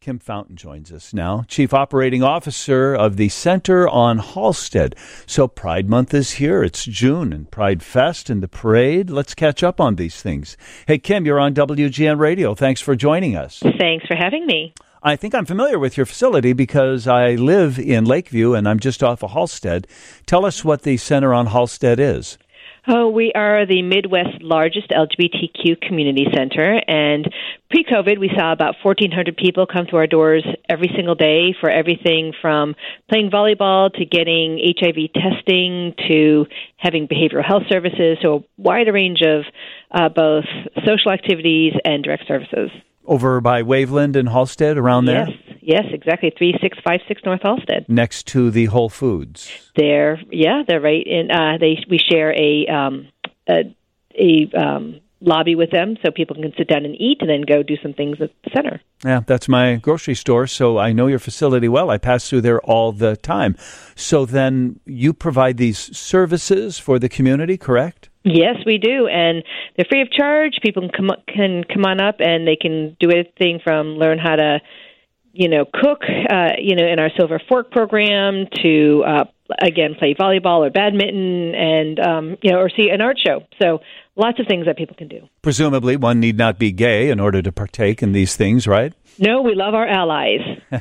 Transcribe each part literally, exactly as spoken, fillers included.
Kim Fountain joins us now, Chief Operating Officer of the Center on Halsted. So Pride Month is here. It's June and Pride Fest and the parade. Let's catch up on these things. Hey, Kim, you're on W G N Radio. Thanks for joining us. Thanks for having me. I think I'm familiar with your facility because I live in Lakeview and I'm just off of Halsted. Tell us what the Center on Halsted is. Oh, we are the Midwest's largest L G B T Q community center, and pre-COVID, we saw about fourteen hundred people come to our doors every single day for everything from playing volleyball to getting H I V testing to having behavioral health services, so a wide range of uh, both social activities and direct services. Over by Waveland and Halsted, around there? Yes, yes, exactly. three six five six North Halsted. Next to the Whole Foods. They're, yeah, they're right in, uh, they, we share a, um, a, a um, lobby with them so people can sit down and eat and then go do some things at the center. Yeah, that's my grocery store, so I know your facility well. I pass through there all the time. So then you provide these services for the community, correct? Yes, we do, and they're free of charge. People can come can come on up, and they can do anything from learn how to, you know, cook, uh, you know, in our Silver Fork program to, uh, again, play volleyball or badminton, and um, you know, or see an art show. So lots of things that people can do. Presumably, one need not be gay in order to partake in these things, right? No, we love our allies.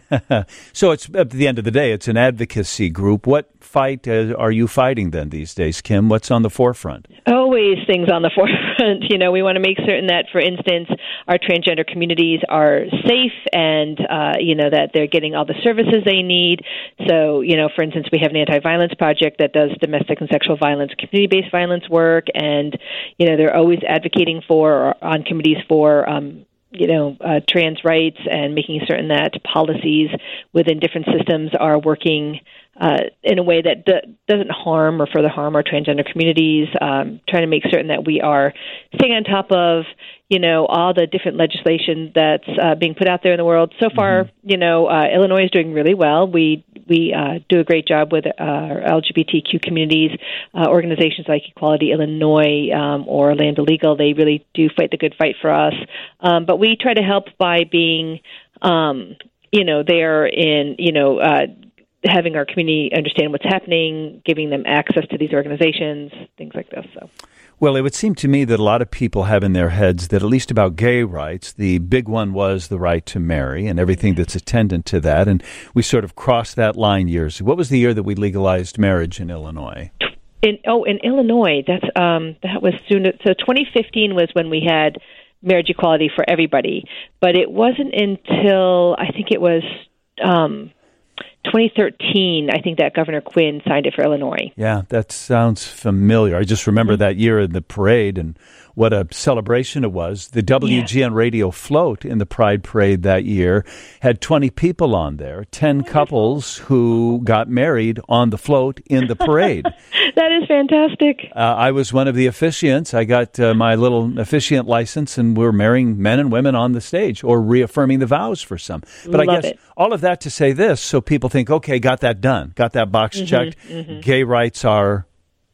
So it's at the end of the day, it's an advocacy group. What fight uh, are you fighting then these days, Kim? What's on the forefront? Always things on the forefront. You know, we want to make certain that, for instance, our transgender communities are safe and, uh, you know, that they're getting all the services they need. So, you know, for instance, we have an anti-violence project that does domestic and sexual violence, community-based violence work, and, you know, they're always advocating for or on committees for um you know, uh, trans rights and making certain that policies within different systems are working uh, in a way that d- doesn't harm or further harm our transgender communities, um, trying to make certain that we are staying on top of, you know, all the different legislation that's uh, being put out there in the world. So far, mm-hmm. you know, uh, Illinois is doing really well. We we uh, do a great job with uh, our L G B T Q communities. Uh, organizations like Equality Illinois um, or Land Illegal, they really do fight the good fight for us. Um, but we try to help by being, um, you know, there in, you know, uh, having our community understand what's happening, giving them access to these organizations, things like this. So. Well, it would seem to me that a lot of people have in their heads that at least about gay rights, the big one was the right to marry and everything that's attendant to that. And we sort of crossed that line years. What was the year that we legalized marriage in Illinois? In, oh, in Illinois, that's um, that was soon. So twenty fifteen was when we had marriage equality for everybody. But it wasn't until, I think it was um, twenty thirteen, I think that Governor Quinn signed it for Illinois. Yeah, that sounds familiar. I just remember mm-hmm. that year in the parade and what a celebration it was. The W G N yeah. Radio float in the Pride Parade that year had twenty people on there, ten Wonderful. Couples who got married on the float in the parade. That is fantastic. Uh, I was one of the officiants. I got uh, my little officiant license, and we're marrying men and women on the stage or reaffirming the vows for some. But Love I guess it. all of that to say this, so people think, okay, got that done, got that box mm-hmm, checked. Mm-hmm. Gay rights are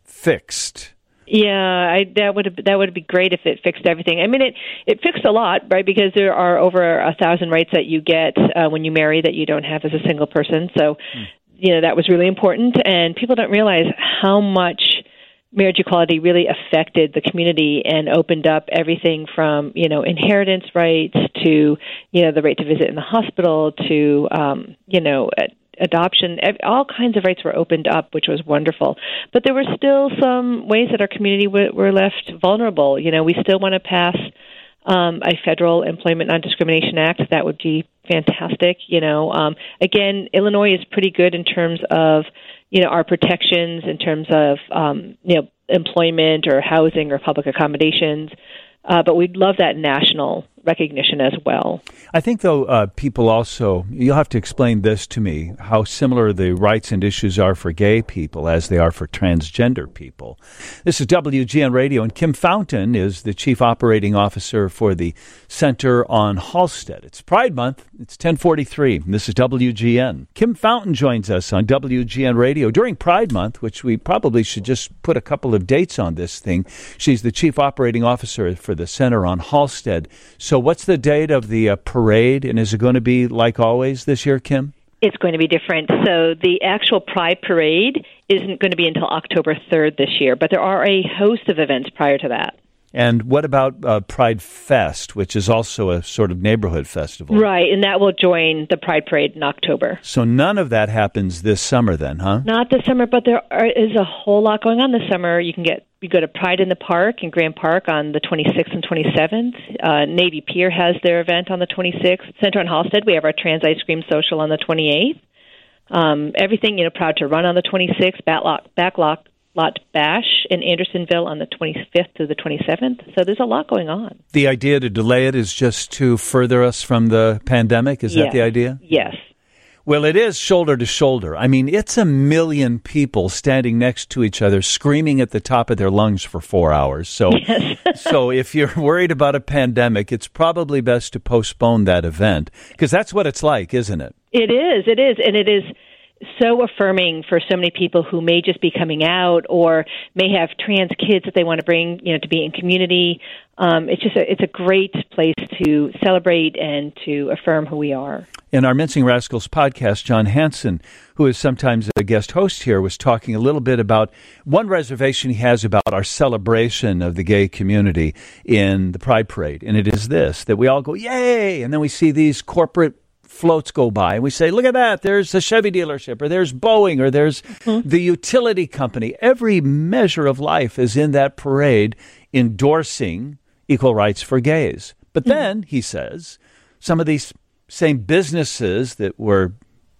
fixed. Yeah, I, that would that would be great if it fixed everything. I mean, it, it fixed a lot, right? Because there are over a thousand rights that you get uh, when you marry that you don't have as a single person. So, mm. you know, that was really important, and people don't realize how much marriage equality really affected the community and opened up everything from, you know, inheritance rights to, you know, the right to visit in the hospital to, um, you know, adoption. All kinds of rights were opened up, which was wonderful. But there were still some ways that our community w- were left vulnerable. You know, we still want to pass um, a federal Employment Non-Discrimination Act. That would be fantastic. You know, um, again, Illinois is pretty good in terms of, you know, our protections in terms of, um, you know, employment or housing or public accommodations. Uh, but we'd love that national recognition as well. I think, though, uh, people also, you'll have to explain this to me, how similar the rights and issues are for gay people as they are for transgender people. This is W G N Radio, and Kim Fountain is the Chief Operating Officer for the Center on Halsted. It's Pride Month. It's ten forty-three, and this is W G N. Kim Fountain joins us on W G N Radio during Pride Month, which we probably should just put a couple of dates on this thing. She's the Chief Operating Officer for the Center on Halsted. So So what's the date of the uh, parade, and is it going to be like always this year, Kim? It's going to be different. So the actual Pride Parade isn't going to be until October third this year, but there are a host of events prior to that. And what about uh, Pride Fest, which is also a sort of neighborhood festival? Right, and that will join the Pride Parade in October. So none of that happens this summer then, huh? Not this summer, but there are, is a whole lot going on this summer. You can get you go to Pride in the Park in Grand Park on the twenty-sixth and twenty-seventh. Uh, Navy Pier has their event on the twenty-sixth. Center on Halstead, we have our Trans Ice Cream Social on the twenty-eighth. Um, everything, you know, Proud to Run on the twenty-sixth, Backlot, Backlot Lot Bash in Andersonville on the twenty-fifth through the twenty-seventh. So there's a lot going on. The idea to delay it is just to further us from the pandemic? Is yes. that the idea? Yes. Well, it is shoulder to shoulder. I mean, it's a million people standing next to each other, screaming at the top of their lungs for four hours. So, yes. so if you're worried about a pandemic, it's probably best to postpone that event, because that's what it's like, isn't it? It is. It is. And it is so affirming for so many people who may just be coming out or may have trans kids that they want to bring, you know, to be in community. Um, it's just a, it's a great place to celebrate and to affirm who we are. In our Mincing Rascals podcast, John Hanson, who is sometimes a guest host here, was talking a little bit about one reservation he has about our celebration of the gay community in the Pride Parade. And it is this, that we all go, yay! And then we see these corporate floats go by and we say, look at that, there's the Chevy dealership, or there's Boeing, or there's mm-hmm. the utility company. Every measure of life is in that parade endorsing equal rights for gays. But mm-hmm. then, he says, some of these same businesses that were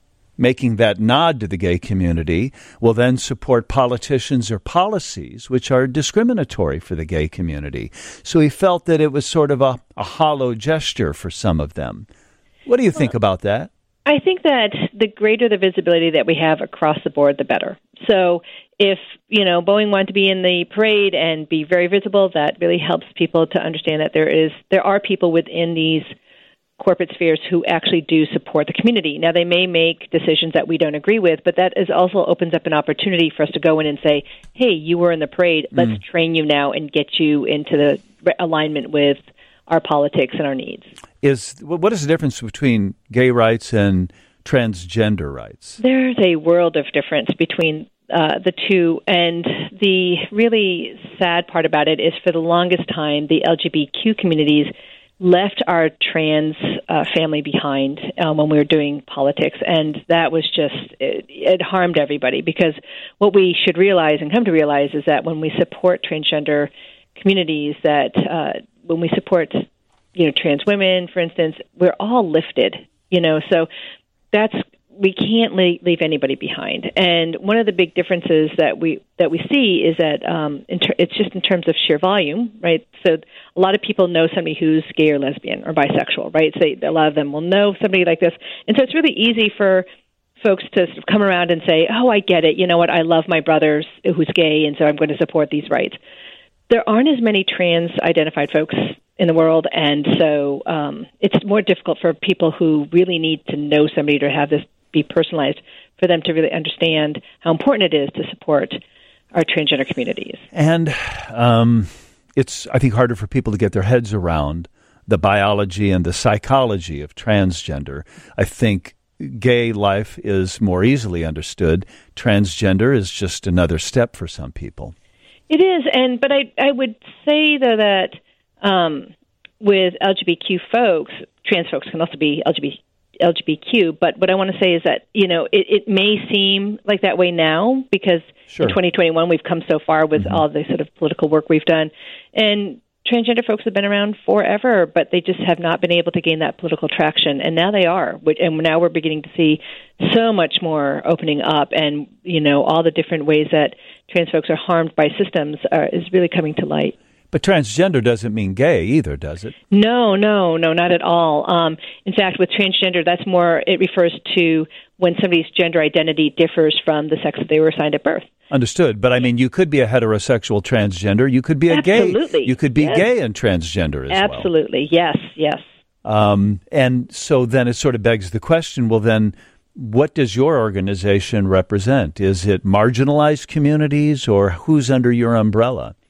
making that nod to the gay community will then support politicians or policies which are discriminatory for the gay community. So he felt that it was sort of a, a hollow gesture for some of them. What do you think about that? I think that the greater the visibility that we have across the board, the better. So if, you know, Boeing wanted to be in the parade and be very visible, that really helps people to understand that there is there are people within these corporate spheres who actually do support the community. Now, they may make decisions that we don't agree with, but that is also opens up an opportunity for us to go in and say, hey, you were in the parade. Let's mm. train you now and get you into the alignment with our politics and our needs. Is what is the difference between gay rights and transgender rights? There's a world of difference between uh, the two, and the really sad part about it is for the longest time, the L G B T Q communities left our trans uh, family behind um, when we were doing politics, and that was just, it, it harmed everybody, because what we should realize and come to realize is that when we support transgender communities, that uh, when we support, you know, trans women, for instance, we're all lifted, you know, so that's, we can't leave, leave anybody behind. And one of the big differences that we that we see is that um, in ter- it's just in terms of sheer volume, right? So a lot of people know somebody who's gay or lesbian or bisexual, right? So a lot of them will know somebody like this. And so it's really easy for folks to sort of come around and say, oh, I get it. You know what? I love my brother who's gay, and so I'm going to support these rights. There aren't as many trans-identified folks in the world, and so um, it's more difficult for people who really need to know somebody to have this be personalized, for them to really understand how important it is to support our transgender communities. And um, it's, I think, harder for people to get their heads around the biology and the psychology of transgender. I think gay life is more easily understood. Transgender is just another step for some people. It is, and but I I would say, though, that um, with L G B T Q folks, trans folks can also be L G B T L G B T Q, but what I want to say is that, you know, it, it may seem like that way now because sure. in twenty twenty-one we've come so far with mm-hmm. all the sort of political work we've done, and transgender folks have been around forever, but they just have not been able to gain that political traction, and now they are, and now we're beginning to see so much more opening up, and, you know, all the different ways that trans folks are harmed by systems are, is really coming to light. But transgender doesn't mean gay either, does it? No, no, no, not at all. Um, in fact, with transgender, that's more, it refers to when somebody's gender identity differs from the sex that they were assigned at birth. Understood. But I mean, you could be a heterosexual transgender. You could be a Absolutely. gay. You could be yes. gay and transgender as Absolutely. well. Absolutely. Yes, yes. Um, and so then it sort of begs the question, well, then, what does your organization represent? Is it marginalized communities, or who's under your umbrella?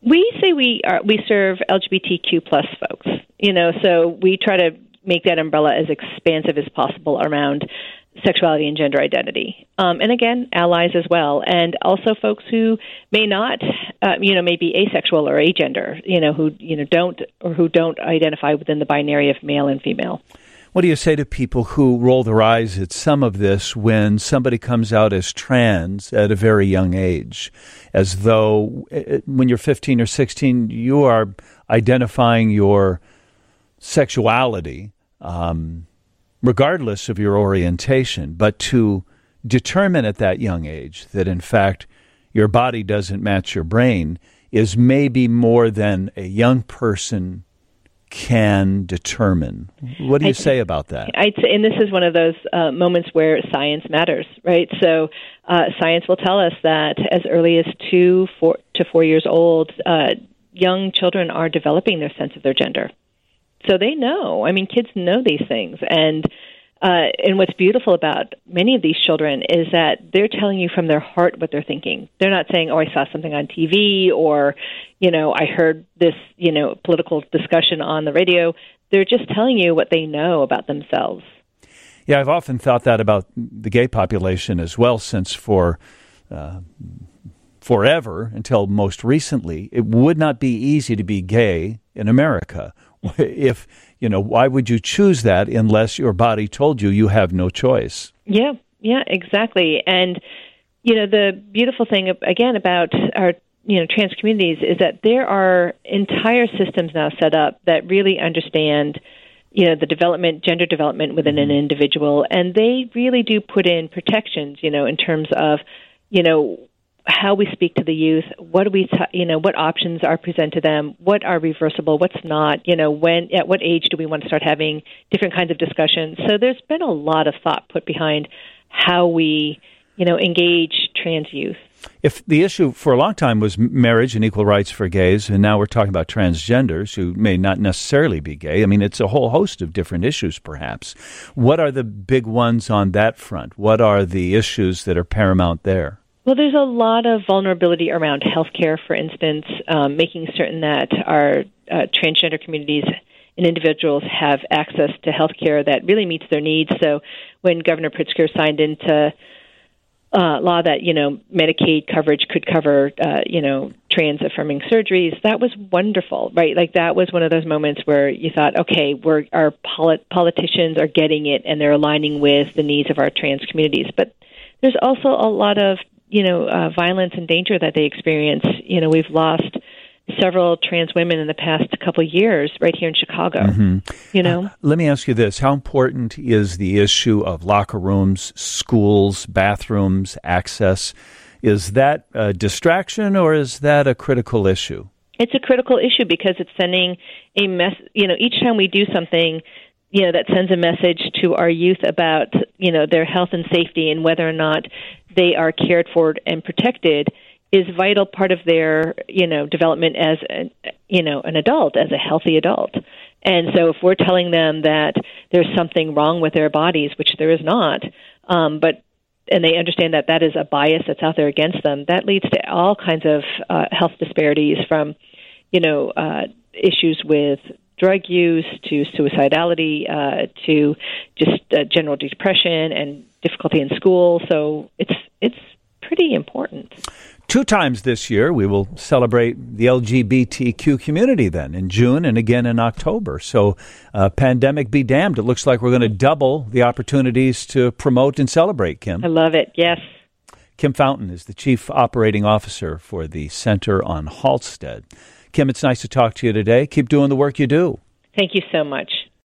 We say we are, we serve L G B T Q plus folks, you know, so we try to make that umbrella as expansive as possible around sexuality and gender identity. Um, and again, allies as well, and also folks who may not, uh, you know, may be asexual or agender, you know, who, you know, don't or who don't identify within the binary of male and female. What do you say to people who roll their eyes at some of this when somebody comes out as trans at a very young age, as though when you're fifteen or sixteen, you are identifying your sexuality, um, regardless of your orientation, but to determine at that young age that, in fact, your body doesn't match your brain is maybe more than a young person can determine. What do you I'd, say about that? I'd say, and this is one of those uh, moments where science matters, right? So uh, science will tell us that as early as two four, to four years old, uh, young children are developing their sense of their gender. So they know. I mean, kids know these things. And uh, and what's beautiful about many of these children is that they're telling you from their heart what they're thinking. They're not saying, oh, I saw something on T V, or, you know, I heard this, you know, political discussion on the radio. They're just telling you what they know about themselves. Yeah, I've often thought that about the gay population as well, since for uh, forever, until most recently, it would not be easy to be gay in America. If, you know, why would you choose that unless your body told you you have no choice? Yeah, yeah, exactly. And, you know, the beautiful thing, again, about our, you know, trans communities is that there are entire systems now set up that really understand, you know, the development, gender development within an individual, and they really do put in protections, you know, in terms of, you know, how we speak to the youth, what do we, t- you know, what options are presented to them, what are reversible, what's not, you know, when, at what age do we want to start having different kinds of discussions. So there's been a lot of thought put behind how we, you know, engage trans youth. If the issue for a long time was marriage and equal rights for gays, and now we're talking about transgenders who may not necessarily be gay, I mean, it's a whole host of different issues, perhaps. What are the big ones on that front? What are the issues that are paramount there? Well, there's a lot of vulnerability around healthcare, for instance, um, making certain that our uh, transgender communities and individuals have access to healthcare that really meets their needs. So when Governor Pritzker signed into uh, law that, you know, Medicaid coverage could cover, uh, you know, trans-affirming surgeries, that was wonderful, right? Like that was one of those moments where you thought, okay, we're, our polit- politicians are getting it and they're aligning with the needs of our trans communities. But there's also a lot of you know, uh, violence and danger that they experience. You know, we've lost several trans women in the past couple of years right here in Chicago, mm-hmm. you know. Uh, let me ask you this. How important is the issue of locker rooms, schools, bathrooms, access? Is that a distraction or is that a critical issue? It's a critical issue because it's sending a mess. You know, each time we do something, you know, that sends a message to our youth about, you know, their health and safety and whether or not they are cared for and protected is vital part of their, you know, development as, a, you know, an adult, as a healthy adult. And so if we're telling them that there's something wrong with their bodies, which there is not, um, but and they understand that that is a bias that's out there against them, that leads to all kinds of uh, health disparities, from, you know, uh, issues with drug use to suicidality uh, to just uh, general depression and difficulty in school. So it's it's pretty important. Two times this year, we will celebrate the L G B T Q community then, in June and again in October. So uh, pandemic be damned. It looks like we're going to double the opportunities to promote and celebrate, Kim. I love it, yes. Kim Fountain is the Chief Operating Officer for the Center on Halstead. Kim, it's nice to talk to you today. Keep doing the work you do. Thank you so much.